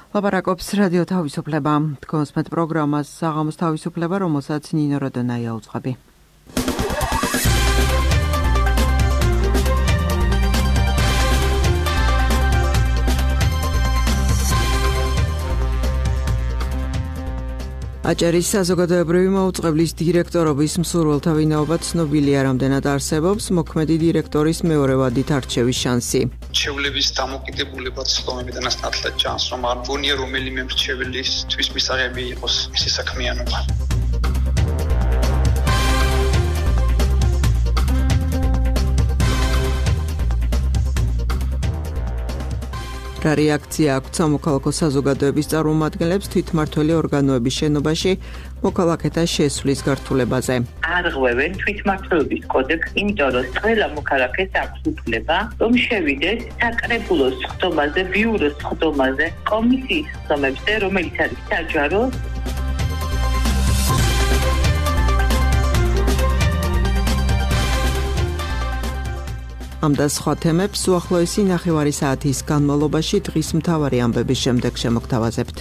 ლაპარაკობს რადიო თავისუფლება. Თქვენს პროგრამას საღამოს თავისუფლება, რომელსაც ნინო როდონაია უძღვები. აჭარის საზოგადოებრივი მოუწყებლის დირექტორობის მსურველთა ვინაობა ცნობილია, რამდენად არსებობს მოქმედი დირექტორის მეორე ვადით არჩევის შანსი. მრჩევლების დამოკიდებულებაც ხომებიდანაც ნათლად ჩანს, რომ არ მგონია რომელიმე მრჩევლისთვის მისაღები იყოს მისი საქმიანობა. რა რეაქცია აქვს სამოქალაქო საზოგადოების წარმომადგენლებს თვითმმართველი ორგანოების შენობაში მოქალაქეთა შესვლის გართულებაზე? არღვევენ თვითმმართველობის კოდექსს, იმიტომ რომ ყველა მოქალაქეს აქვს უფლება, რომ შევიდეს საკრებულოს სხდომაზე, ბიუროს სხდომაზე, კომისიის სხდომებზე, რომელიც არის საჯარო. ამ და სხვა თემებს უახლოესი ნახევარი საათის განმავლობაში დღის მთავარი ამბების შემდეგ შემოგთავაზებთ.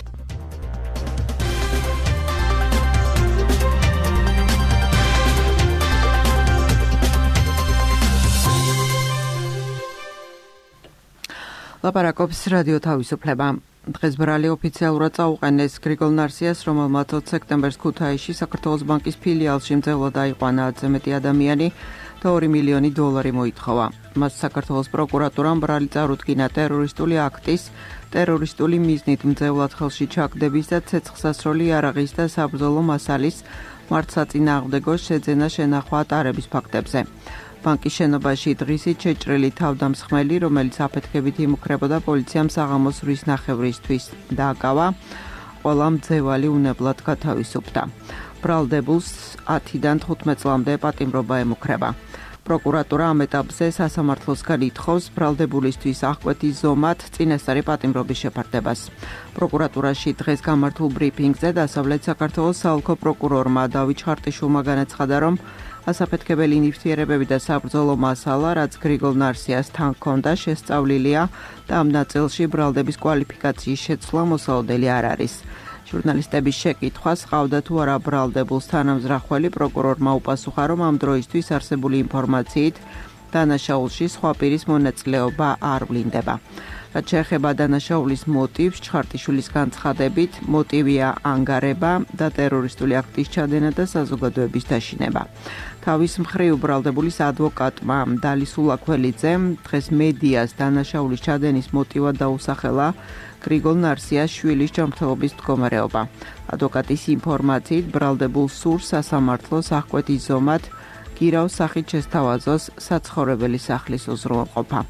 ლაპარაკობს რადიო თავისუფლება. დღეს ბრალი ოფიციალურად წაუყენეს გრიგოლ ნარსიას, რომელმაც 20 სექტემბერს ქუთაისში საქართველოს ბანკის ფილიალში მძევლად აიყვანა 10-ზე მეტი ადამიანი და $2 მილიონი მოითხოვა. მას საქართველოს პროკურატურამ ბრალი წარუდგინა ტერორისტული აქტის, ტერორისტული მიზნით მძევლად ხელში ჩაგდების და ცეცხლსასროლი იარაღის და საბრძოლო მასალის მართსაწინააღმდეგო შეძენა შენახვა ატარების ფაქტებზე. ბანკის შენობაში დღისით შეჭრილი თავდამსხმელი, რომელიც აფეთქებით იმუქრებოდა პოლიციამ საღამოს 8:30-ისთვის დააკავა, ყველა მძევალი უნებლად გათავისუფლდა. ბრალდებულს 10-დან 15 წლამდე პატიმრობა ემუქრება. პროკურატურა ამ ეტაპზე სასამართლოსგან ითხოვს ბრალდებულისთვის აღკვეთის ზომად წინასწარი პატიმრობის შეფარდებას. პროკურატურაში დღეს გამართულ ბრიფინგზე დასავლეთ საქართველოს საოლქო პროკურორმა დავით ჩხარტიშვილმა განაცხადა, რომ ასაფეთქებელი ნივთიერებები და საბრძოლო მასალა, რაც გრიგოლ ნარსიას თან ჰქონდა, შესწავლილია და ამ ნაწილში ბრალდების კვალიფიკაციის შეცვლა მოსაოდელი არ არის. ჟურნალისტების შეკითხვას ყავდა თუ არა ბრალდებულს თანამზრახველი, პროკურორმა უპასუხა, რომ ამ დროისთვის არსებული ინფორმაციით დანაშაულში სხვა პირის მონაწილეობა არ ვლინდება. რაც შეეხება დანაშაულის მოტივს, ჩხარტიშვილის განცხადებით, მოტივია ანგარება და ტერორისტული აქტის ჩადენა და საზოგადოების დაშინება. თავის მხრივ ბრალდებულის ადვოკატმა დალის ულაქველიძემ დღეს მედიას დანაშაულის ჩადენის მოტივად დაუსახელა გრიგოლ ნარსიას შვილის ჯანმრთელობის მდგომარეობა. ადვოკატის ინფორმაციით, ბრალდებულს სურს სასამართლოს აღკვეთის ზომად გირაოს სახით შესთავაზოს საცხოვრებელი სახლის უზრუნველყოფა.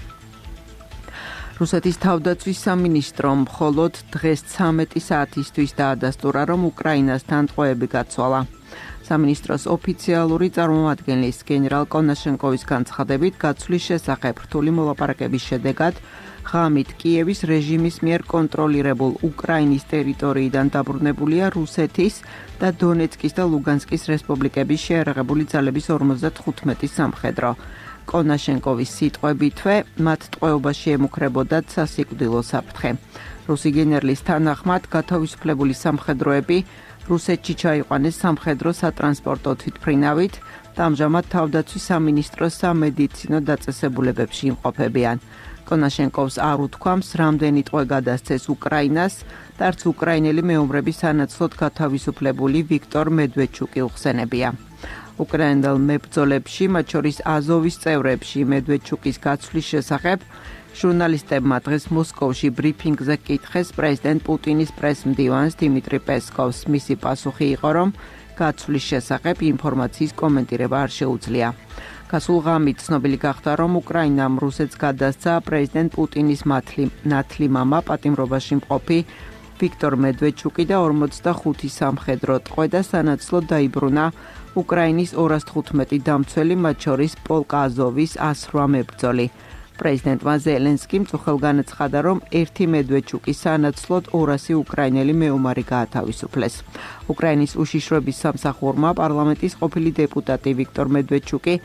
რუსეთის თავდაცვის სამინისტრომ მხოლოდ დღეს 13 საათისთვის დაადასტურა, რომ უკრაინასთან ტყვეები გაცვალა. სამინისტროს ოფიციალური წარმომადგენლის გენერალ კონაშენკოვის განცხადებით, გაცვლის შესახებ რთული მოლაპარაკების შედეგად ღამით კიევის რეჟიმის მიერ კონტროლირებულ უკრაინის ტერიტორიიდან დაბრუნებულია რუსეთის და დონეცკის და ლუგანსკის რესპუბლიკების შეიარაღებული ძალების 55 სამხედრო. კონაშენკოვის სიტყვებითვე, მათ ტყვეობაში ემუქრებოდათ სასიკვდილო საფრთხე. რუსი გენერლის თანახმად, გათავისუფლებული სამხედროები რუსეთში ჩაიყვანეს სამხედრო სატრანსპორტო თვითმფრინავით და ამჟამად თავდაცვის სამინისტროს სამედიცინო დაწესებულებებში იმყოფებიან. კონაშენკოვს არ უთქვამს, რამდენი ტყვე გადასცეს უკრაინას და არც უკრაინელი მეომრების სანაცვლოდ გათავისუფლებული ვიქტორ მედვედჩუკი უხსენებია. უკრაინელ მებრძოლებში, მათ შორის აზოვის წევრებში მედვედჩუკის გაცვლის შესახებ ჟურნალისტებმა დღეს მოსკოვში ბრიფინგზე კითხეს პრეზიდენტ პუტინის პრესმდივანს დიმიტრი პესკოვს. მისი პასუხი იყო, რომ გაცვლის შესახებ ინფორმაციის კომენტირება არ შეუძლია. გასულ ღამით ცნობილი გახდა, რომ უკრაინამ რუსეთს გადასცა პრეზიდენტ პუტინის ნათლი მამა, პატიმრობაში მყოფი ვიქტორ მედვედჩუკი და 45 სამხედრო ტყვე და სანაცვლოდ დაიბრუნა უკრაინის 215 დამცველი, მათ შორის პოლკა აზოვის 108 მებრძოლი. პრეზიდენტმა ზელენსკიმ წუხელ განაცხადა, რომ ერთი მედვედჩუკის სანაცვლოდ 200 უკრაინელი მეომარი გაათავისუფლეს. უკრაინის უშიშროების სამსახურმა პარლამენტის ყოფილი დეპუტატი ვიქტორ მედვედჩუკი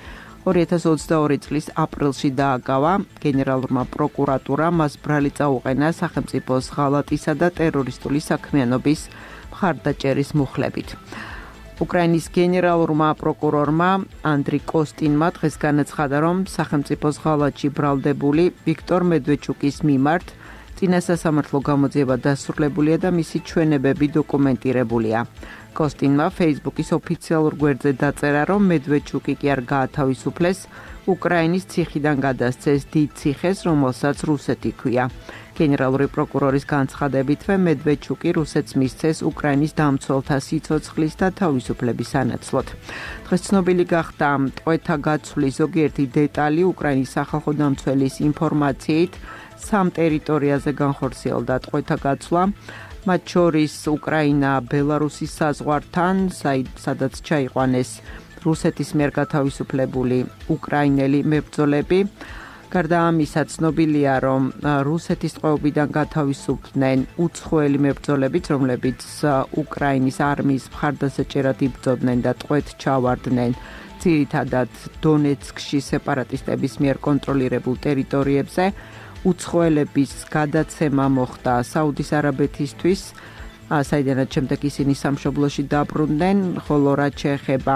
2022 წლის აპრილში დააკავა. გენერალურმა პროკურატურამ მას ბრალი წაუყენა სახელმწიფოს ღალატისა და ტერორისტული საქმიანობის მხარდაჭერის მუხლებით. უკრაინის გენერალურმა პროკურორმა ანდრი კოსტინმა დღეს განაცხადა, რომ სახელმწიფოს ღალატში ბრალდებული ვიქტორ მედვედჩუკის მიმართ წინასასამართლო გამოძიება დასრულებულია და მისი ჩვენებები დოკუმენტირებულია. კოსტინმა Facebook-ის ოფიციალურ გვერდზე დაწერა, რომ მედვედჩუკი კი არ გაათავისუფლეს, უკრაინის ციხიდან გადასცეს დიდ ციხეს, რომელსაც რუსეთი ჰქვია. გენერალური პროკურორის განცხადებითვე მედვედჩუკი რუსეთს მისცეს უკრაინის დამცველთა სიცოცხლის და თავისუფლების სანაცვლოდ. დღეს ცნობილი გახდა ტყვეთა გაცვლის ზოგიერთი დეტალი უკრაინის სახალხო დამცველის ინფორმაციით. 3 ტერიტორიაზე განხორციელდა ტყვეთა გაცვლა, მათ შორის უკრაინა ბელარუსის საზღვართან, სადაც ჩაიყვანეს რუსეთის მიერ გათავისუფლებული უკრაინელი მებრძოლები. გარდა ამისა, ცნობილია, რომ რუსეთის ტყვეობიდან გათავისუფლდნენ უცხოელი მებრძოლებიც, რომლებიც უკრაინის არმიის მხარდასაჭერად იბრძოდნენ და ტყვედ ჩავარდნენ ძირითადად დონეცკში სეპარატისტების მიერ კონტროლირებულ ტერიტორიებზე. უცხოელების გადაცემა მოხდა საუდის არაბეთისთვის, საიდანაც შემდეგ ისინი სამშობლოში დაბრუნდნენ, ხოლო რაც შეეხება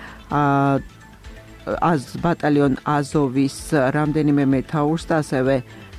ბატალიონ აზოვის რამდენიმე მეთაურს და ასევე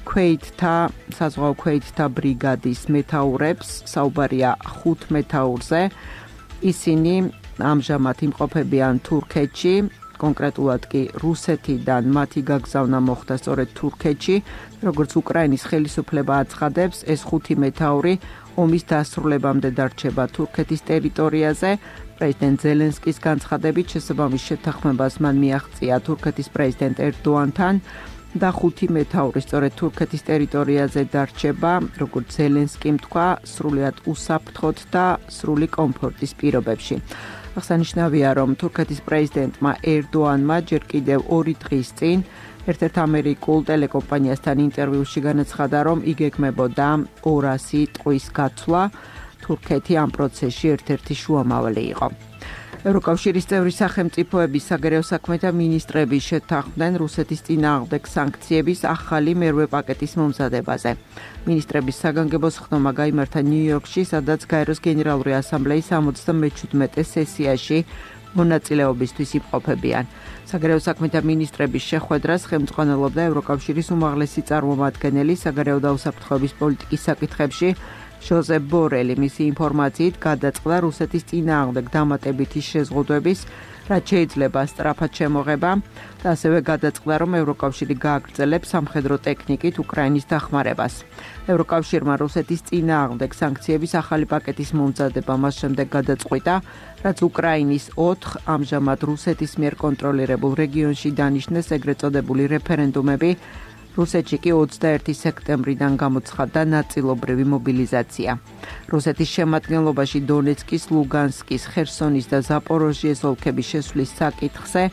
საზღვაო ქვეითთა ბრიგადის მეთაურებს, საუბარია 5 მეთაურზე. ისინი ამჟამად იმყოფებიან თურქეთში, კონკრეტულად კი რუსეთიდან მათი გაგზავნა მოხდა სწორედ თურქეთში. როგორც უკრაინის ხელისუფლება აცხადებს, ეს 5 მეთაური ომის დასრულებამდე დარჩება თურქეთის ტერიტორიაზე. პრეზიდენტ ზელენსკის განცხადებით შესაბამის შეთანხმებას მან მიაღწია თურქეთის პრეზიდენტ ერდოანთან და 5 მეთაური სწორედ თურქეთის ტერიტორიაზე დარჩება, როგორც ზელენსკიმ თქვა, სრულიად უსაფრთხოდ და სრული კომფორტის პირობებში. აღსანიშნავია, რომ თურქეთის პრეზიდენტმა ერდოანმა ჯერ კიდევ 2 დღის წინ ერთ-ერთ ამერიკულ ტელეკომპანიასთან ინტერვიუში განაცხადა, რომ იგეგმებოდა 200 ტყვის გაცვლა. თურქეთი ამ პროცესში ერთ-ერთი შუამავალი იყო. ევროკავშირის წევრი სახელმწიფოების საგარეო საქმეთა მინისტრები შეთანხმდნენ რუსეთის წინააღმდეგ სანქციების ახალი მერვე პაკეტის მომზადებაზე. მინისტრების საგანგებო სხდომა გაიმართა ნიუ-იორკში, სადაც გაეროს გენერალური ასამბლეის 77 სესიაში მონაწილეობისთვის იმყოფებიან. საგარეო საქმეთა მინისტრების შეხვედრას ხელმძღვანელობდა ევროკავშირის უმაღლესი წარმომადგენელი საგარეო და უსაფრთხოების პოლიტიკის საკითხებში ჟოზეფ ბორელი. მისი ინფორმაციით გადაწყდა რუსეთის წინააღმდეგ დამატებითი შეზღუდვების, რაც შეიძლება სწრაფად შემოღება და ასევე გადაწყდა, რომ ევროკავშირი გააგრძელებს სამხედრო ტექნიკით უკრაინის დახმარებას. ევროკავშირმა რუსეთის წინააღმდეგ სანქციების ახალი პაკეტის მომზადება მას შემდეგ გადაწყვიტა, რაც უკრაინის 4 ამჟამად რუსეთის მიერ კონტროლირებულ რეგიონში დანიშნეს ეგრეთ წოდებული რეფერენდუმები. რუსეთში კი 21 სექტემბრიდან გამოცხადდა ნაწილობრივი მობილიზაცია. რუსეთის შემადგენლობაში დონეცკის, ლუგანსკის, ხერსონის და ზაპოროჟიეს ოლქების შესვლის საკითხზე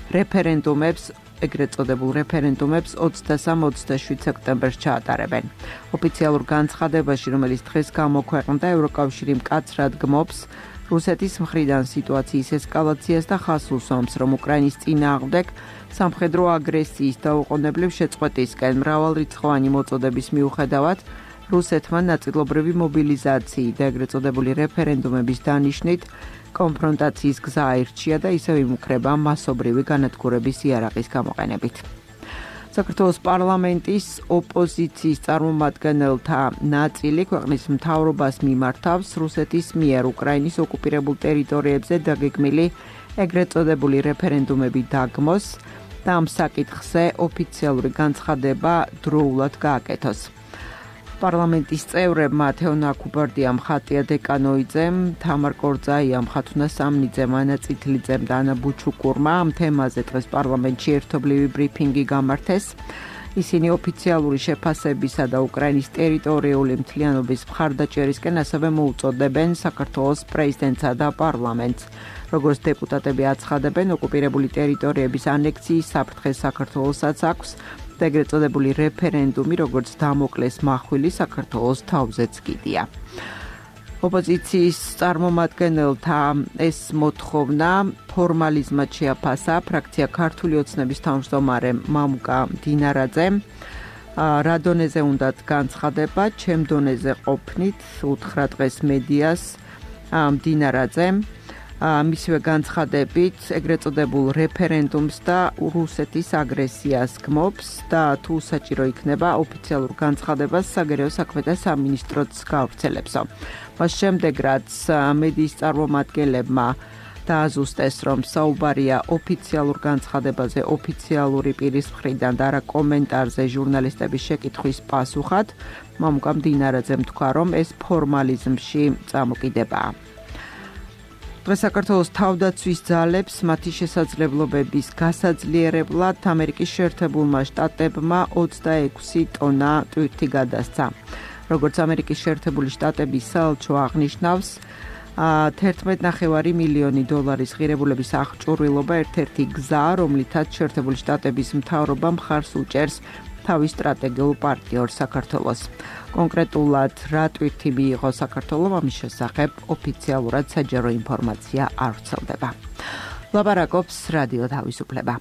ეგრეთ წოდებულ რეფერენდუმებს 23-27 სექტემბერს ჩაატარებენ. ოფიციალურ განცხადებაში, რომელიც დღეს გამოქვეყნდა, ევროკავშირი მკაცრად გმობს რუსეთის მხრიდან სიტუაციის ესკალაციას და ხაზს უსვამს, რომ უკრაინის წინააღმდეგ სამხედრო აგრესიის და უყონებლივ შეწყვეტისკენ მრავალრიცხოვანი მოწოდების მიუხედავად რუსეთმა ნაწილობრივი მობილიზაციით და ეგრეთ წოდებული რეფერენდუმების დანიშნით კონფრონტაციის გზა აირჩია და ისევ იმუქრება მასობრივი განადგურების იარაღის გამოყენებით. საქართველოს პარლამენტის ოპოზიციის წარმომადგენელთა ნაწილი ქვეყნის მთავრობას მიმართავს რუსეთის მიერ უკრაინის ოკუპირებულ ტერიტორიებზე დაგეგმილი ეგრეთ წოდებული რეფერენდუმები დაგმოს და ამ საკითხზე ოფიციალური განცხადება დროულად გააკეთოს. პარლამენტის წევრებმა თეონა კუბარდიამ, ხატია დეკანოიძემ, თამარ კორძაიამ, ხათუნა სამნიძემ, ანა წითლიძემ და ანა ბუჩუკურმა ამ თემაზე დღეს პარლამენტში ერთობლივი ბრიფინგი გამართეს. ისინი ოფიციალური შეფასებისა და უკრაინის ტერიტორიული მთლიანობის მხარდაჭერისკენ ასევე მოუწოდებენ საქართველოს პრეზიდენტსა და პარლამენტს. როგორც დეპუტატები აცხადებენ, ოკუპირებული ტერიტორიების ანექსიის საფრთხე საქართველოსაც აქვს და ეგრეთ წოდებული რეფერენდუმი, როგორც დამოკლეს მახვილი, საქართველოს თავზეც კიდია. ოპოზიციის წარმომადგენელთა ეს მოთხოვნა ფორმალიზმად შეაფასა ფრაქცია ქართული ოცნების თავმჯდომარე მამუკა დინარაძემ. რა დონეზე უნდათ განცხადება, ჩემ დონეზე ყოფნით, უთხრა დღეს მედიას დინარაძემ. მისივე განცხადებით ეგრეთ წოდებულ რეფერენდუმს და რუსეთის აგრესიას გმობს და თუ საჭირო იქნება ოფიციალურ განცხადებას საგარეო საქმეთა სამინისტროც გაავრცელებსო. მას შემდეგ რაც მედიის წარმომადგენლებმა დააზუსტეს, რომ საუბარია ოფიციალურ განცხადებაზე ოფიციალური პირის მხრიდან და არა კომენტარზე ჟურნალისტების შეკითხვის პასუხად, მამუკა დინარაძემ თქვა, რომ ეს ფორმალიზმში წამოკიდებაა. დღეს საქართველოს თავდაცვის ძალებს მათი შესაძლებლობების გასაძლიერებლად ამერიკის შეერთებულმა შტატებმა 26 ტონა ტვირთი გადასცა. როგორც ამერიკის შეერთებული შტატების საელჩო აღნიშნავს, 11.5 მილიონი დოლარის ღირებულების აღჭურვილობა ერთ-ერთი გზაა, რომლითაც შეერთებული შტატების მთავრობა მხარს უჭერს თავის სტრატეგიულ პარტნიორს საქართველოს. კონკრეტულად რა ტვირთი მიიღო საქართველომ, ამის შესახებ ოფიციალურად საჯარო ინფორმაცია არ ვრცელდება. ლაპარაკობს რადიო თავისუფლება.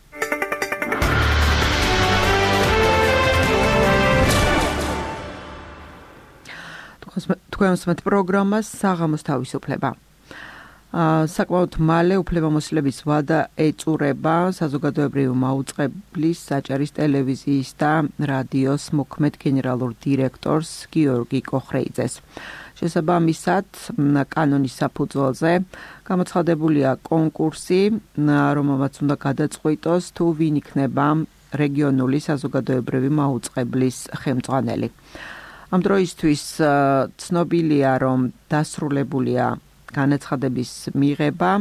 თქვენ უსმენთ პროგრამას საღამოს თავისუფლება. საკმაოდ მალე უფლებამოსილების ვადა ეწურება საზოგადოებრივი მაუწყებლის საჭარის ტელევიზიის და რადიოს მოქმედ გენერალურ დირექტორს გიორგი კოხრეიძეს. შესაბამისად, კანონის საფუძველზე გამოცხადებულია კონკურსი, რომელმაც უნდა გადაწყვიტოს თუ ვინ იქნება რეგიონული საზოგადოებრივი მაუწყებლის ხელმძღვანელი. ამ დროისთვის ცნობილია, რომ დასრულებულია განაცხადების მიღება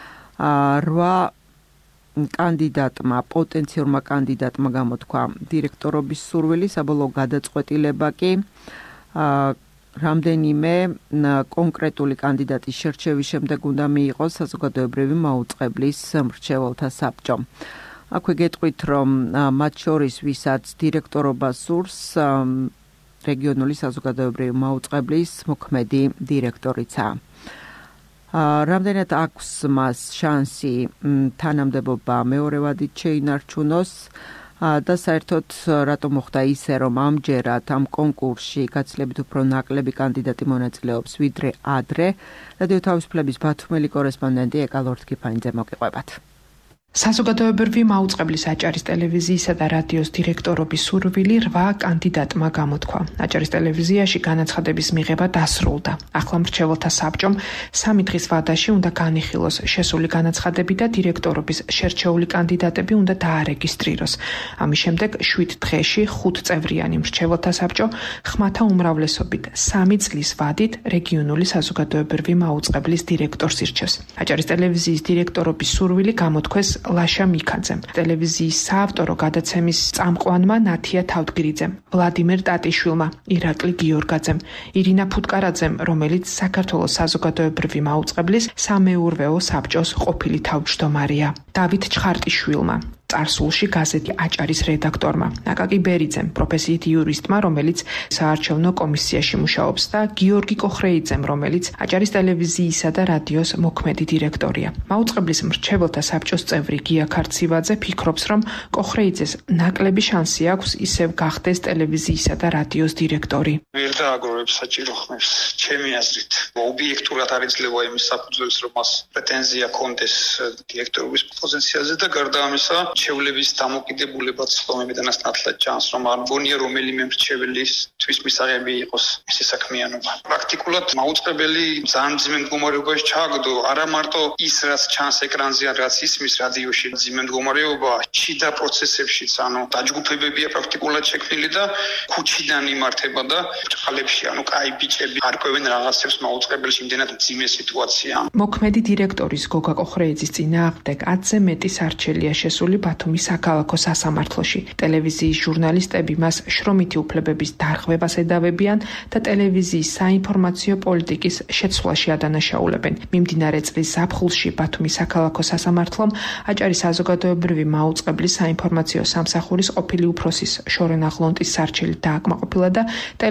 8 კანდიდატმა, პოტენციურმა კანდიდატმა გამოთქვა დირექტორობის სურვილი, საბოლოო გადაწყვეტილება კი რამდენიმე კონკრეტული კანდიდატის შერჩევის შემდეგ უნდა მიიღოს საზოგადოებრივი მაუწყებლის მრჩეველთა საბჭომ. აქვე გეტყვით, რომ მათ შორის ვისაც დირექტორობა სურს, რეგიონული საზოგადოებრივი მაუწყებლის მოქმედი დირექტორიცაა. რამდენად აქვს მას შანსი თანამდებობა მეორე ვადით შეინარჩუნოს და საერთოდ რატომ მოხდა ისე, რომ ამჯერად ამ კონკურსში გაცილებით უფრო ნაკლები კანდიდატი მონაწილეობს ვიდრე ადრე. რადიო თავისუფლების ბათუმელი კორესპონდენტი ეკალორთქიფანიძე მოგიყვებათ. საზოგადოებრივი მაუწყებლის აჭარის ტელევიზიისა და რადიოს დირექტორობის სურვილი 8 კანდიდატმა გამოთქვა. აჭარის ტელევიზიაში განაცხადების მიღება დასრულდა. ახლა მრჩეველთა საბჭომ 3 დღის ვადაში უნდა განიხილოს შესული განაცხადები და დირექტორობის შერჩეული კანდიდატები უნდა დაარეგისტრიროს. ამის შემდეგ 7 დღეში 5 წევრიანი მრჩეველთა საბჭო ხმათა უმრავლესობით 3 წლის ვადით რეგიონული საზოგადოებრივი მაუწყებლის დირექტორს ირჩევს. აჭარის ტელევიზიის დირექტორობის სურვილი გამოთქვეს ლაშა მიქაძემ, ტელევიზიის საავტორო გადაცემის წამყვანმა ნათია თავდგრიძემ, ვლადიმერ ტატიშვილმა, ირაკლი გიორგაძემ, ირინა ფუტკარაძემ, რომელიც საქართველოს საზოგადოებრივი მაუწყებლის სამეურვეო საბჭოს ყოფილი თავმჯდომარეა, დავით ჩხარტიშვილმა, წარსულში გაზეთი აჭარის რედაქტორმა, აკაკი ბერიძემ, პროფესიით იურისტმა, რომელიც საარჩევნო კომისიაში მუშაობს და გიორგი კოხრეიძემ, რომელიც აჭარის ტელევიზიისა და რადიოს მოქმედი დირექტორია. მაუწყებლის მრჩეველთა საბჭოს წევრი გია ქარცივაძე ფიქრობს, რომ კოხრეიძეს ნაკლები შანსი აქვს ისევ გახდეს ტელევიზიისა და რადიოს დირექტორი. ვერ დააგროვებს საჭირო ხმებს, ჩემი აზრით. ობიექტურად არ იძლევა იმის საფუძველს, რომ მას პრეტენზია ჰქონდეს დირექტორობის პოზიციაზე და გარდა ამისა მრჩევლების დამოკიდებულებაც მომედანას ნათლად ჩანს, რომ არ მგონია რომელიმე მრჩეველისთვის მისაღები იყოს მისი საქმიანობა. პრაქტიკულად მაუწყებელი ძალიან ძიმე მდგომარეობაში ჩააგდო, არა მარტო ის, რაც ჩანს ეკრანზე, რაც ისმის რადიოში, ძიმე მდგომარეობა შიდა პროცესებშიც, ანუ დაჯგუფებებია პრაქტიკულად შექმნილი და ქუჩიდან იმართება და ჭყალებში, ანუ კაი ბიჭები არკვევენ რაღაცებს მაუწყებელში, იმდენად ძიმე სიტუაცია. მოქმედი დირექტორის გოგა კოხრეიძის წინააღმდეგ 10-ზე მეტი სარჩელია შესული ბათუმის საქალაქო სასამართლოში. ტელევიზიის ჟურნალისტები მას შრომითი უფლებების დარღვევას ედავებიან და ტელევიზიის საინფორმაციო პოლიტიკის შეცვლაში ადანაშაულებენ. მიმდინარე წლის ზაფხულში ბათუმის საქალაქო სასამართლომ აჭარის საზოგადოებრივი მაუწყებლის საინფორმაციო სამსახურის ყოფილი უფროსის შორენ აღლონტის სარჩელი დააკმაყოფილა და ტელევიზიის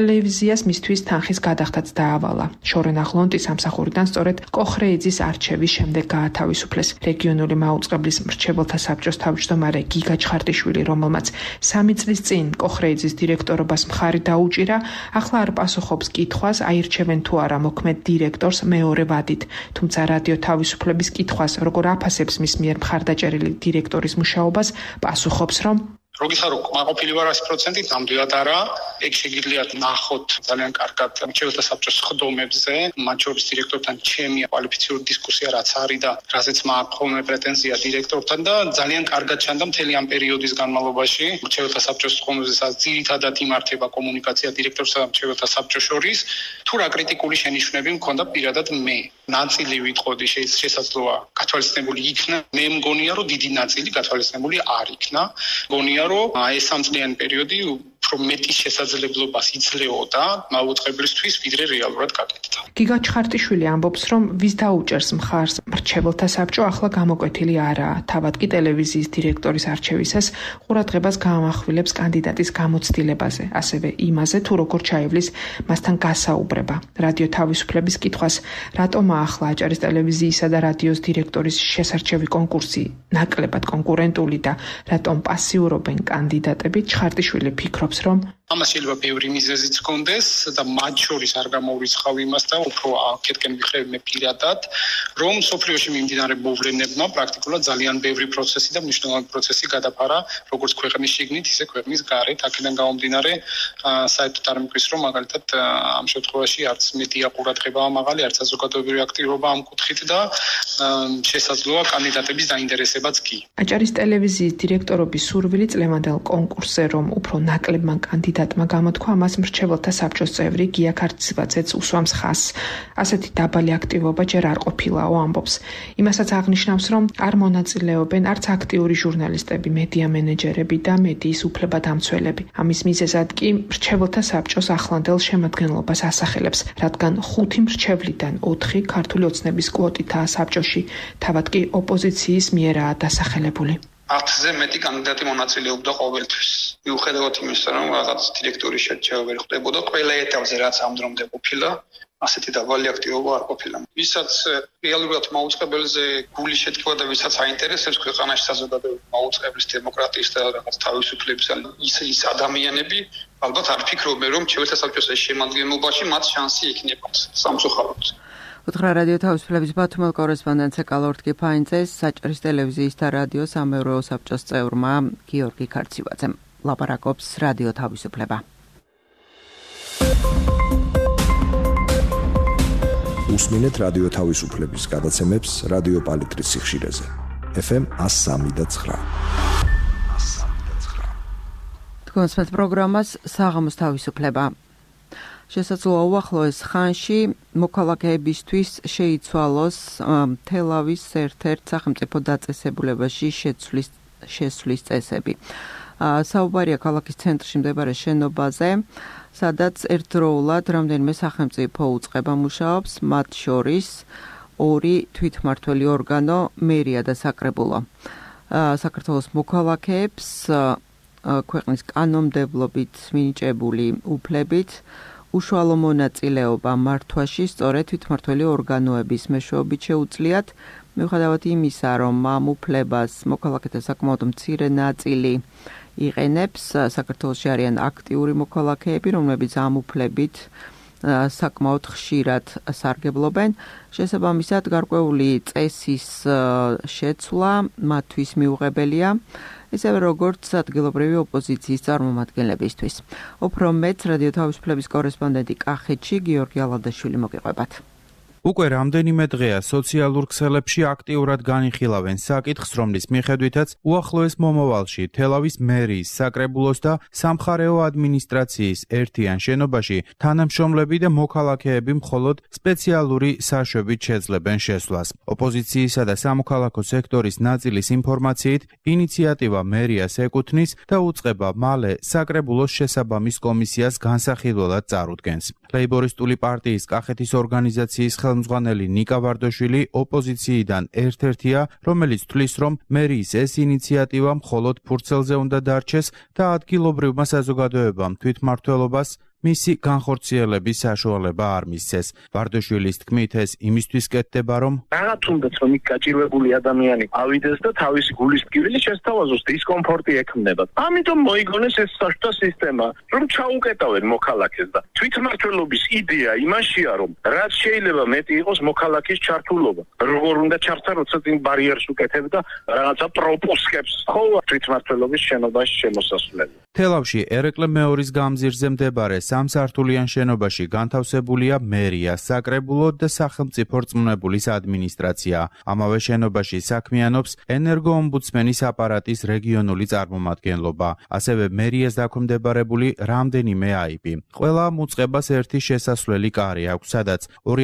ტელევიზიას მისთვის თანხის გადახდაც დაავალა. შორენ ახლონტი სამსახურიდან სწორედ კოხრეიძის არჩევის შემდეგ გაათავისუფლეს. რეგიონული მაუწყებლის მრჩეველთა საბჭოს თავმჯდომარე გიგა ჩხარტიშვილი, რომელმაც 3 წლის წინ კოხრეიძის დირექტორობას მხარი დაუჭირა, ახლა არ პასუხობს კითხვას, აირჩევენ თუ არა მოქმედ დირექტორს მეორე ვადით. თუმცა რადიო თავისუფლების კითხვას, როგორ აფასებს მის მიერ მხარდაჭერილი დირექტორის მუშაობას, პასუხობს, რომ როცა კმაყოფილი ვარ 100%-ით, ნამდვილად არა. ეგ შეგიძლიათ ნახოთ ძალიან კარგად მრჩეველთა საბჭოს ხდომებზე, მათ შორის დირექტორთან ჩემი კვალიფიციური დისკუსია რაც არის და რაზეც მაქვს ხოლმე პრეტენზია დირექტორთან და ძალიან კარგად ჩანდა მთელი ამ პერიოდის განმავლობაში მრჩეველთა საბჭოს ხდომებზე, სადაც ძირითადად იმართება კომუნიკაცია დირექტორსა და მრჩეველთა საბჭოს შორის, თუ რა კრიტიკული შენიშვნები მქონდა პირადად მე. ნაწილი ვიტყოდი შესაძლოა გათვალისწინებული იქნა. მე მგონია, რომ დიდი ნაწილი გათვალისწინებული არ იქნა. მგონია, რომ ეს სამწლიანი პერიოდი უფრო მეტი შესაძლებლობას იძლეოდა მაუწყებლისთვის, ვიდრე რეალურად გაკეთდა. გიგა ჩხარტიშვილი ამბობს, რომ ვის დაუჭერს მხარს მრჩეველთა საბჭო ახლა გამოკვეთილი არაა. თავად კი ტელევიზიის დირექტორის არჩევისას ყურადღებას გაამახვილებს კანდიდატის გამოცდილებაზე, ასევე იმაზე, თუ როგორ ჩაივლის მასთან გასაუბრება. რადიო თავისუფლების კითხვას, რატომ ახლა აჭარის ტელევიზიისა და რადიოს დირექტორის შესარჩევი კონკურსი ნაკლებად კონკურენტული და რატომ პასიურობენ კანდიდატები, ჩხარტიშვილი ფიქრობს, რომ ამას შეიძლება ბევრი მიზეზიც ჰქონდეს და მათ შორის არ გამოურიცხავ იმას და უფრო აქეთკენ ვიხევი მე პირადად, რომ სოფლიოში მიმდინარე მოვლენებმა პრაქტიკულად ძალიან ბევრი პროცესი და მნიშვნელოვანი პროცესი გადაფარა, როგორც ქვეყნის შიგნით, ისე ქვეყნის გარეთ. აქედან გამომდინარე, საერთოდ არ მგვის, რომ მაგალითად ამ შემთხვევაში არც მედია ყურადღებაა მაღალი, არც საზოგადოებრივი აქტივობა ამ კუთხით და შესაძლოა კანდიდატების დაინტერესებაც კი. აჭარის ტელევიზიის დირექტორობის სურვილი წლევანდელ კონკურსზე, რომ უფრო ნაკლებმა კანდიდატმა გამოთქვა, მას მრჩეველთა საბჭოს წევრი გია ქართიძვაძეც უსვამს ხაზს. ასეთი დაბალი აქტივობა ჯერ არ ყოფილაო, ამბობს. იმასაც აღნიშნავს, რომ არ მონაწილეობენ არც აქტიური ჟურნალისტები, მედია მენეჯერები და მედიის უფლებადამცველები. ამის მიზეზად კი მრჩეველთა საბჭოს ახლანდელ შემადგენლობას ასახელებს, რადგან 5 მრჩევლიდან 4 ქართული ოცნების კვოტითაა საბჭოში, თავად კი ოპოზიციის მიერაა დასახელებული. 10-ზე მეტი კანდიდატი მონაწილეობდა ყოველთვის. მიუხედავად იმისა, რომ რაღაც დირექტორის შერჩევა ვერ ხდებოდა, ყველა ეტაპზე რაც ამ დრომდე ყოფილა, ასეთი დაბალი აქტივობა არ ყოფილა. ვისაც რეალურად მაუწყებელზე გული შეთქვა და ვისაც აინტერესებს ქვეყანაში საზოგადოების მაუწყებლის დემოკრატიის და რაღაც თავისუფლების ის ადამიანები, ალბათ არ ფიქრობენ, რომ მრჩეველთა საბჭოს შემადგენლობაში მათ შანსი იქნებათ სამწუხაროდ. უთხრა რადიო თავისუფლების ბათუმელ კორესპონდენტს ეკალორდ კიფაინძეს, საჭირის ტელევიზიის და რადიოს სამეურვეო საბჭოს წევრმა გიორგი ქარცივაძემ. ლაპარაკობს რადიო თავისუფლება. უსმინეთ რადიო თავისუფლების გადაცემებს რადიო პალიტრის სიხშირეზე. FM 103.9. თქვენს პროგრამას საღამოს თავისუფლება. შესაძლოა უახლოეს ხანში მოქალაქეებისთვის შეიცვალოს თელავის ერთ-ერთ სახელმწიფო დაწესებულებაში შესვლის წესები. საუბარია ქალაქის ცენტრში მდებარე შენობაზე, სადაც ერთდროულად რამდენიმე სახელმწიფო უწყება მუშაობს, მათ შორის 2 თვითმმართველი ორგანო, მერია და საკრებულო. საქართველოს მოქალაქეებს ქვეყნის კანონმდებლობით მინიჭებული უფლებით უშუალო მონაწილეობა მართვაში სწორედ თვითმმართველი ორგანოების მეშვეობით შეუძლიათ, მიუხედავად იმისა, რომ ამ უფლებას მოქალაქეთა საკმაოდ მცირე ნაწილი იყენებს, საქართველოში არიან აქტიური მოქალაქეები, რომლებიც ამ უფლებით საკმაოდ ხშირად სარგებლობენ. შესაბამისად, გარკვეული წესის შეცვლა მათთვის მიუღებელია, ისევე როგორც ადგილობრივი ოპოზიციის წარმომადგენლებისთვის. უფრო მეტ რადიო თავისუფლების კორესპონდენტი კახეთში გიორგი ალადაშვილი მოგიყვებათ. უკვე რამდენიმე დღეა სოციალურ ქსელებში აქტიურად განიხილავენ საკითხს, რომლის მიხედვითაც უახლოეს მომავალში თელავის მერიის, საკრებულოს და სამხარეო ადმინისტრაციის ერთიან შენობაში თანამშრომლები და მოქალაქეები მხოლოდ სპეციალური საშვებით შეძლებენ შესვლას. ოპოზიციისა და სამოქალაქო სექტორის ნაწილის ინფორმაციით, ინიციატივა მერიას ეკუთვნის და უწყება მალე საკრებულოს შესაბამის კომისიას განსახილველად წარუდგენს. ლეიბორისტული პარტიის კახეთის ორგანიზაციის ხელმძღვანელი ნიკა ვარდოშვილი ოპოზიციიდან ერთ-ერთია, რომელიც თვლის, რომ მერიის ეს ინიციატივა მხოლოდ ფურცელზე უნდა დარჩეს და ადგილობრივმა საზოგადოებამ თვითმმართველობას მისი განხორციელების საშუალება არ მისცეს. ვარდაშვილის თქმით, ეს იმისთვის კეთდება, რომ რაღაც თუნდაც რომ იქ გაჭირვებული ადამიანი ავიდეს და თავისი გულის ტკივილი შესთავაზოს დისკომფორტი ექმნებათ. ამიტომ მოიგონეს ეს საშუალო სისტემა, რომ ჩაუკეტავენ მოქალაქეს და თვითმმართველობის იდეა იმაშია, რომ რაც შეიძლება მეტი იყოს მოქალაქის ჩართულობა. როგორ უნდა ჩართა, როცა წინ ბარიერს უკეთებ და რაღაცა პროპუსკებს ხო თვითმმართველობის შენობაში შემოსასვლელი. თელავში ერეკლე მეორის გამზირზე მდებარე სამსართულიან შენობაში განთავსებულია მერია, საკრებულო და სახელმწიფო რწმუნებულის ადმინისტრაცია. ამავე შენობაში საქმიანობს ენერგოომბუდსმენის აპარატის რეგიონული წარმომადგენლობა, ასევე მერიას დაქვემდებარებული რამდენიმე აიპი. ყველა მოწყებას ერთი შესასვლელი კარი აქვს, სადაც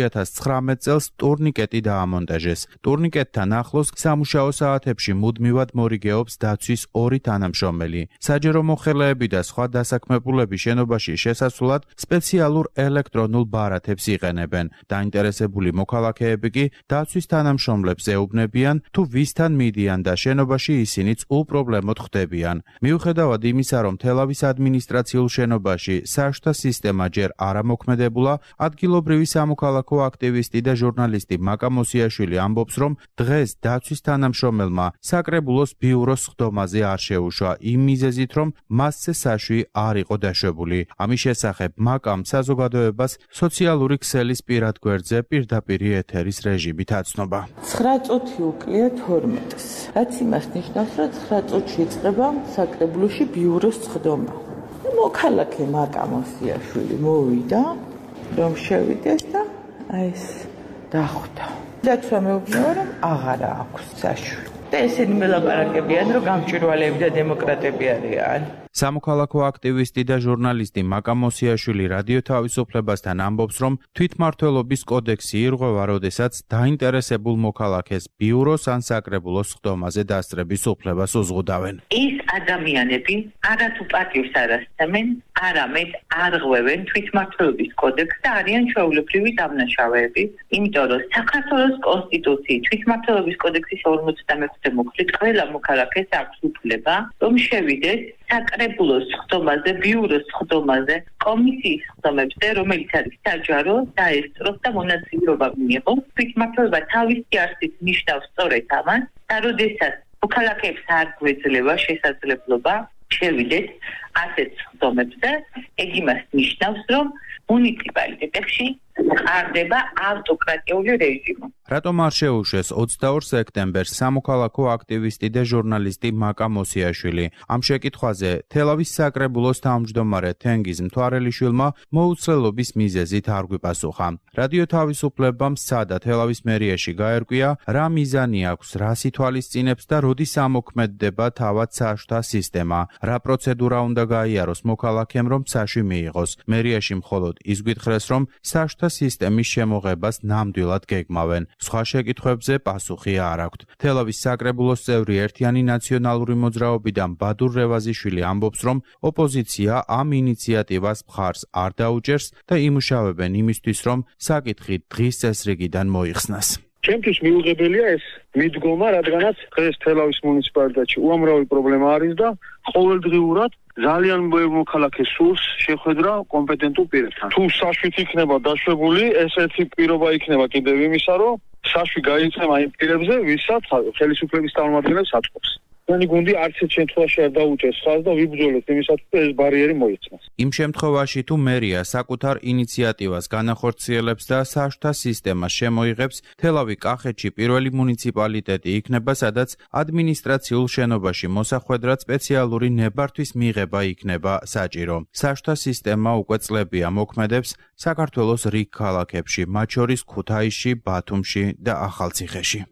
2019 წელს ტურნიკეტი დაამონტაჟეს. ტურნიკეტთან ახლოს სამუშაო საათებში მუდმივად მორიგეობს დაცვის 2 თანამშრომელი. საჯარო მოხელეები და სხვა დასაქმებულები შენობაში შესასვლელად სპეციალურ ელექტრონულ ბარათებს იყენებენ. დაინტერესებული მოქალაქეები კი დაცვის თანამშრომლებს ეუბნებიან, თუ ვისთან მიდიან და შენობაში ისინიც უპრობლემოდ ხვდებიან. მიუხედავად იმისა, რომ თელავის ადმინისტრაციულ შენობაში საშუალო სისტემა ჯერ არ ამოქმედებულა, ადგილობრივი სამოქალაქო აქტივისტი და ჟურნალისტი მაკა მოსიაშვილი ამბობს, რომ დღეს დაცვის თანამშრომელმა საკრებულოს ბიუროს სხდომაზე არ შეუშვა იმ მიზეზით, რომ მასზე საშვი არ იყო დაშვებული. ამის შესახებ მაკამ საზოგადოებას სოციალური ქსელის პირად გვერდზე პირდაპირ ეთერის რეჟიმით აცნობა. 9 წუთი უკლია 12-ს. რაც იმას ნიშნავს, რომ 9 წუთში იწყება საკრებულოში ბიუროს სხდომა. მოქალაქე მაკა მოსიაშვილი მოვიდა, რომ შევიდეს და აი ეს დახვდა. დაცვა მეუბნება, რომ აღარა აქვს საშვი. და ესენი მელაპარაკებიან, რომ გამჭვირვალეები და დემოკრატები არიან. სამოქალაქო აქტივისტი და ჟურნალისტი მაკა მოსიაშვილი რადიო თავისუფლებასთან ამბობს, რომ თვითმმართველობის კოდექსი ირღვევა, როდესაც დაინტერესებულ მოქალაქეს ბიუროს ან საკრებულოს სხდომაზე დასწრების უფლებას უზღუდავენ. ის ადამიანები არათუ პატივს არ ასცემენ, არამედ არღვევენ თვითმმართველობის კოდექსს და არიან ჩვეულებრივი დამნაშავეები, იმიტომ რომ საქართველოს კონსტიტუციის თვითმმართველობის კოდექსის 56-ე მოხდით ყველა მოქალაქეს აქვს უფლება, რომ შევიდეს საკრებულოს სხდომაზე, ბიუროს სხდომაზე, კომისიის სხდომებზე, რომელიც არის საჯარო, დაესწროს და მონაწილეობა მიიღოს. თვითმმართველობა თავისი არსით ნიშნავს სწორედ ამას, და როდესაც მოქალაქეებს არ გვეძლევა შესაძლებლობა შევიდეთ ასეთ სხდომებზე, ეგ იმას ნიშნავს, რომ მუნიციპალიტეტებში ყარდება ავტოკრატიული რეჟიმი. რატომ არ შეუშვეს 22 სექტემბერს სამოქალაქო აქტივისტი და ჟურნალისტი მაკა მოსიაშვილი? ამ შეკითხვაზე თელავის საკრებულოს თავმჯდომარე თენგიზ მთვარელიშვილმა მოუცლელობის მიზეზით არ გვიპასუხა. რადიო თავისუფლებამ სცადა თელავის მერიაში გაერკვია, რა მიზანი აქვს, რა ითვალისწინებს და როდის ამოქმედდება თავად საშუალო სისტემა, რა პროცედურა უნდა გაიაროს მოქალაქემ, რომ საშვი მიიღოს. მერიაში მხოლოდ ის გვითხრეს, რომ საშუალო სისტემის შემოღებას ნამდვილად გეგმავენ. სხვა შეკითხვებზე პასუხი არ აქვთ. თელავის საკრებულოს წევრი ერთიანი ნაციონალური მოძრაობიდან ბადურ რევაზიშვილი ამბობს, რომ ოპოზიცია ამ ინიციატივას მხარს არ დაუჭერს და იმუშავებენ იმისთვის, რომ საკითხი დღის წესრიგიდან მოიხსნას. ჩემთვის მიუღებელია ეს მიდგომა, რადგანაც დღეს თელავის მუნიციპალიტეტში უამრავი პრობლემა არის და ყოველდღიურად ძალიან ბევრი მოქალაქე სურს შეხვედრა კომპეტენტურ პირებთან. თუ საშვით იქნება დაშვებული, ესეთი პირობა იქნება კიდევ იმისა, რომ საშვი გაიცემა იმ პირებზე, ვისაც ხელისუფლების წარმომადგენლებს აწყობს. ჩვენი გუნდი არც ერთ შემთხვევაში არ დაუჭერს ხაზს და ვიბრძოლეთ იმისათვის, რომ ეს ბარიერი მოიცნას. იმ შემთხვევაში, თუ მერია საკუთარ ინიციატივას განახორციელებს და საშუალო სისტემას შემოიღებს, თელავი კახეთში პირველი მუნიციპალიტეტი იქნება, სადაც ადმინისტრაციულ შენობაში მოსახვედრად სპეციალური ნებართვის მიღება იქნება საჭირო. საშუალო სისტემა უკვე წლებია მოქმედებს საქართველოს რიგ ქალაქებში, მათ შორის ქუთაისში, ბათუმში და ახალციხეში.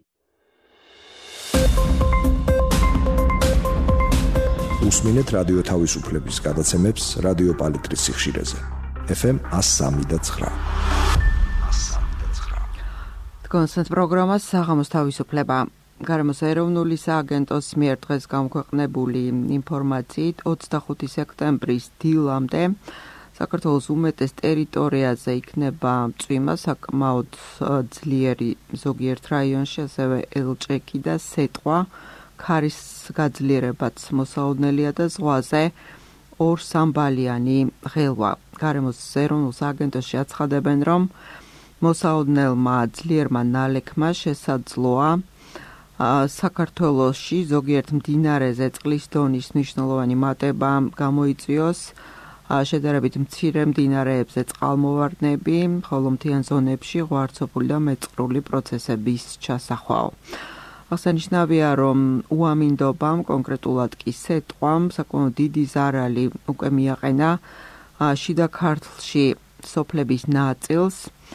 უსმინეთ რადიო თავისუფლების გადაცემებს რადიო პალიტრის სიხშირეზე. FM 103.9. კონსტანტ პროგრამას საღამოს თავისუფლება. გარემოს ეროვნული სააგენტოს მიერ დღეს გამოქვეყნებული ინფორმაციით 25 სექტემბრის დილამდე საქართველოს უმეტეს ტერიტორიაზე იქნება წვიმა საკმაოდ ძლიერი ზოგიერთ რაიონში, ასევე ელჭექი და სეტყვა. ქარის გაძლიერებაც მოსაოდნელია და ზღვაზე 2-3 ბალიანი ღელვა. გარემოს ეროვნულ სააგენტოში აცხადებენ, რომ მოსაოდნელმა ძლიერმა ნალექმა შესაძლოა საქართველოში ზოგიერთ მდინარეზე წყლის დონის მნიშვნელოვანი მატება გამოიწვიოს, შედარებით მცირე მდინარეებზე წყალმოვარდნები, ხოლო მთიან ზონებში ღვარცოფული და მეწყრული პროცესების ჩასახვაო. აღსანიშნავია, რომ უამინდობამ, კონკრეტულად კი სეტყვამ, საკმაოდ დიდი ზარალი უკვე მიაყენა შიდა ქართლში სოფლების ნაწილს.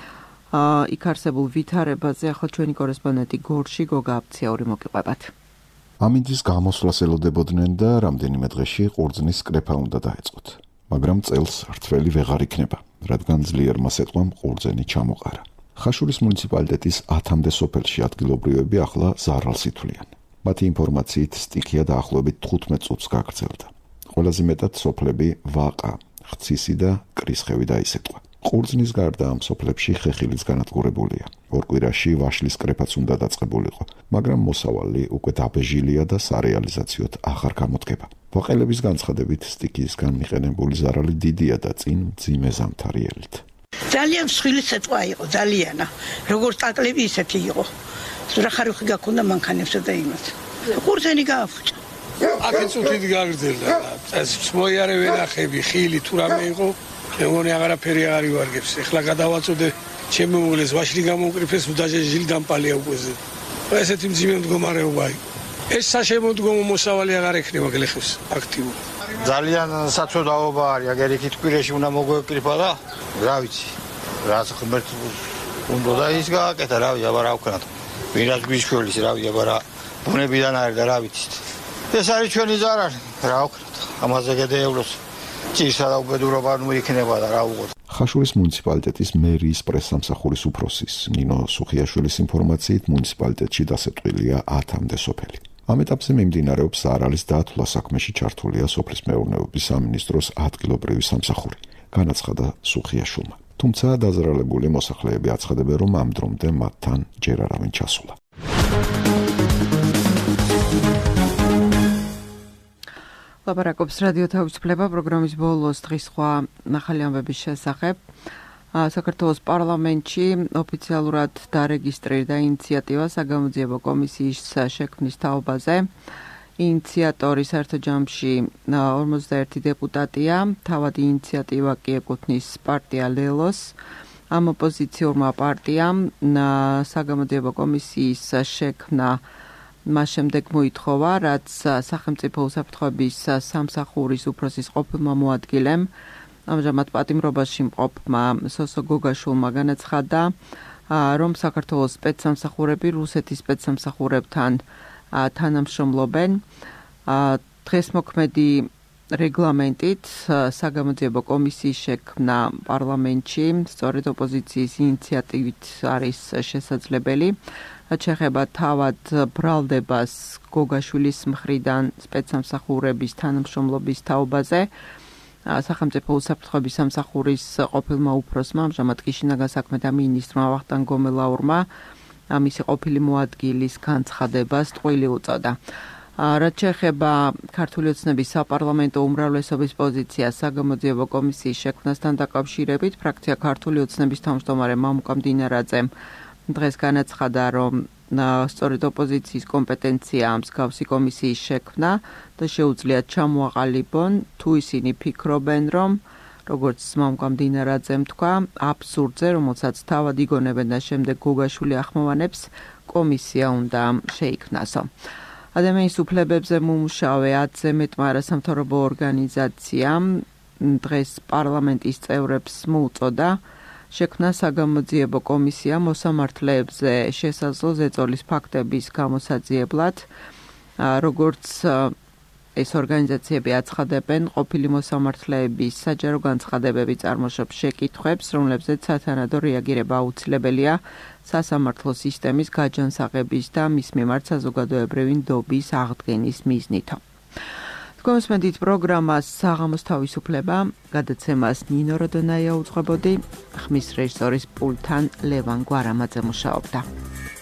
იქ არსებულ ვითარებაზე ახლა ჩვენი კორესპონდენტი გორში გოგა აფციური მოგიყვებათ. ამინდის გამოსვლას ელოდებოდნენ და რამდენიმე დღეში ყურძნის კრეფა უნდა დაეწყოთ. მაგრამ წელს რთველი ვეღარ იქნება, რადგან ძლიერმა სეტყვამ ყურძენი ჩამოყარა. ხაშურის მუნიციპალიტეტის 10-მდე სოფელში ადგილობრივები ახლა ზარალს ითვლიან. მათი ინფორმაციით სტიქია დაახლოებით 15 წუთს გაგრძელდა. ყველაზე მეტად სოფლები ვაყა, ხცისი და კრისხევი დაისეტყვა. ყურძნის გარდა ამ სოფლებში ხეხილიც განადგურებულია. ორ კვირაში ვაშლის კრეფაც უნდა დაწყებულიყო, მაგრამ მოსავალი უკვე დაბეჟილია და სარეალიზაციოდ აღარ გამოდგება. ვაყელების განცხადებით სტიქიისგან მიყენებული ზარალი დიდია და წინ მძიმე ზამთარიელით. ძალიან მსხვილი სეტყვა იყო, ძალიანა. როგორც ტაკლები ისეთი იყო. ზურახარიხი გაქონდა მანქანებსა და იმას. ყურძენი გააფუჭა. აქეთ წუთით გაგრძელდა. ეს მოიარე ვენახები, ხილი თუ რამე იყო, მეგონი აღარაფერი აღარ ივარგებს. ეხლა გადავაწოდე ჩემი უღლეს ვაშლი გამოვკრიფეს, დაჟილი დამპალია უკვე. ესეთი მძიმე მდგომარეობა იყო. ეს საშემოდგომო მოსავალი აღარ ექნება გლეხებს აქტიურ. ძალიან საწოდაობა არის, აგერ იქით კვირაში უნდა მოგვეკრიფა და რა ვიცი. რაც ღმერთ უნდა და ის გააკეთა, რა ვიცი, აბა რა ვქნათ. ვინაც გვიშველის, რა ვიცი, აბა რა ბუნებიდან არის და რა ვიცით. ეს არის ჩვენი ზარალი, რა ვქნათ. ამაზე გადაევლოს. ჭირსა და უბედურობა ნუ იქნება და რა უყოთ. ხაშურის მუნიციპალიტეტის მერიის პრესსამსახურის უფროსის ნინო სუხიაშვილის ინფორმაციით მუნიციპალიტეტში დასეტყვილია 10-მდე სოფელი. ამ ეტაპზე მიმდინარეობს ზარალის დათვლა საქმეში ჩართულია სოფლის მეურნეობის სამინისტროს ადგილობრივი სამსახური, განაცხადა სუხიაშვილმა. თუმცა დაზარალებული მოსახლეები აცხადებენ, რომ ამ დრომდე მათთან ჯერ არავინ ჩასულა. ლაპარაკობს რადიო თავისუფლება პროგრამის ბოლოს დღის სხვა ახალი ამბების შესახებ. საქართველოს პარლამენტში ოფიციალურად დარეგისტრირდა ინიციატივა საგამოძიებო კომისიის შექმნის თაობაზე. ინიციატორი საერთო ჯამში 51 დეპუტატია, თავად ინიციატივა კი ეკუთვნის პარტია ლელოს. ამ ოპოზიციურმა პარტიამ საგამოძიებო კომისიის შექმნა მას შემდეგ მოითხოვა, რაც სახელმწიფო უსაფრთხოების სამსახურის უფროსის ყოფილმა მოადგილემ, ამჟამად პატიმრობაში მყოფმა სოსო გოგაშვილმა განაცხადა, რომ საქართველოს სპეცსამსახურები რუსეთის სპეცსამსახურებთან თანამშრომლობენ. დღეს მოქმედი რეგლამენტით საგამოძიებო კომისიის შექმნა პარლამენტში სწორედ ოპოზიციის ინიციატივით არის შესაძლებელი. შეეხება თავად ბრალდებას გოგაშვილის მხრიდან სპეცსამსახურების თანამშრომლობის თაობაზე. სახელმწიფო უსაფრთხოების სამსახურის ყოფილმა უფროსმა, ამჟამად კი შინაგან საქმეთა მინისტრმა ვახტანგ გომელაურმა მისი ყოფილი მოადგილის განცხადებას ტყუილი უწოდა. რაც შეეხება ქართული ოცნების საპარლამენტო უმრავლესობის პოზიციას საგამოძიებო კომისიის შექმნასთან დაკავშირებით, ფრაქცია ქართული ოცნების თავმჯდომარე მამუკა მდინარაძემ დღეს განაცხადა, რომ სწორედ ოპოზიციის კომპეტენცია მსგავსი კომისიის შექმნა და შეუძლიათ ჩამოაყალიბონ, თუ ისინი ფიქრობენ, რომ როგორც მამუკა მდინარაძემ თქვა, აბსურდზე, რომელსაც თავად იგონებენ და შემდეგ გოგაშვილი ახმოვანებს, კომისია უნდა შეიქმნასო. ადამიანის უფლებებზე მომუშავე 10-ზე მეტმა არასამთავრობო ორგანიზაციამ დღეს პარლამენტის წევრებს მოუწოდა შექმნა საგამოძიებო კომისია მოსამართლეებზე შესაძლო ზეწოლის ფაქტების გამოსაძიებლად, როგორც ეს ორგანიზაციები აცხადებენ, ყოფილი მოსამართლეების საჯარო განცხადებები წარმოშობს შეკითხვებს, რომლებზეც სათანადო რეაგირება აუცილებელია სასამართლო სისტემის გაჯანსაღების და მის მიმართ საზოგადოებრივი ნდობის აღდგენის მიზნითო. გომსმენდით პროგრამას საღამოს თავისუფლება, გადაცემას ნინო როდონაია უძღვებოდი, ხმის რეჟისორის პულტთან ლევან გვარამაძე მუშაობდა.